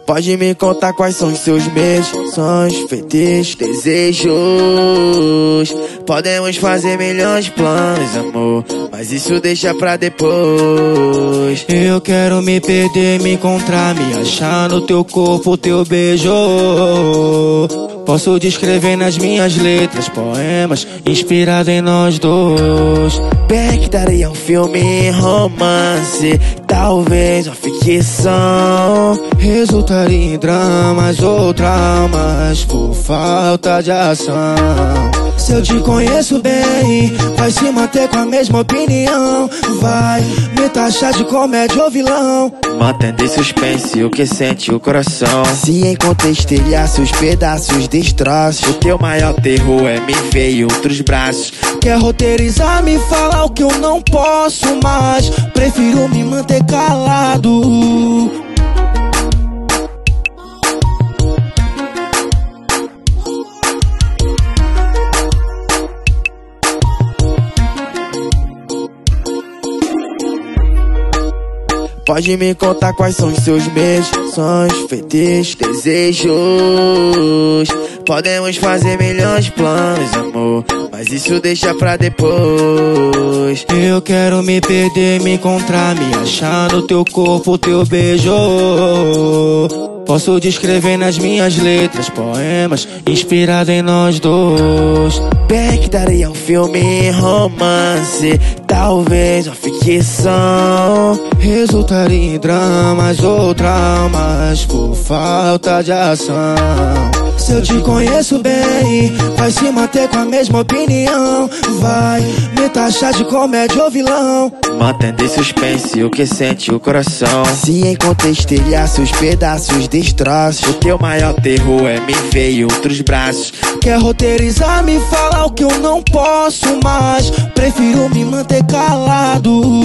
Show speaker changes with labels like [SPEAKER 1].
[SPEAKER 1] Pode me contar quais são os seus medos, sonhos, feitiços, desejos. Podemos fazer milhões de planos, amor, mas isso deixa pra depois.
[SPEAKER 2] Eu quero me perder, me encontrar, me achar no teu corpo, teu beijo. Posso descrever nas minhas letras poemas inspirado em nós dois.
[SPEAKER 1] Bem que daria um filme romance, talvez uma ficção.
[SPEAKER 2] Resultaria em dramas ou traumas por falta de ação. Se eu te conheço bem, vai se manter com a mesma opinião. Vai me taxar de comédia ou vilão,
[SPEAKER 1] mantendo em suspense o que sente o coração. Se encontra estilhaços, pedaços, destroços, o teu maior terror é me ver em outros braços.
[SPEAKER 2] Quer roteirizar, me falar o que eu não posso mais. Prefiro me manter calado.
[SPEAKER 1] Pode me contar quais são os seus medos, sonhos, feitiços, desejos. Podemos fazer milhões de planos, amor, mas isso deixa pra depois.
[SPEAKER 2] Eu quero me perder, me encontrar, me achar no teu corpo, teu beijo. Posso descrever nas minhas letras poemas inspirado em nós dois.
[SPEAKER 1] Bem que daria um filme romance, talvez uma ficção.
[SPEAKER 2] Resultaria em dramas ou traumas por falta de ação. Se eu te conheço bem, vai se manter com a mesma opinião. Vai me taxar de comédia ou vilão,
[SPEAKER 1] mantendo em suspense o que sente o coração. Se encontra estilhaços, pedaços, destroços, o teu maior terror é me ver em outros braços.
[SPEAKER 2] Quer roteirizar, me falar o que eu não posso mais. Prefiro me manter calado.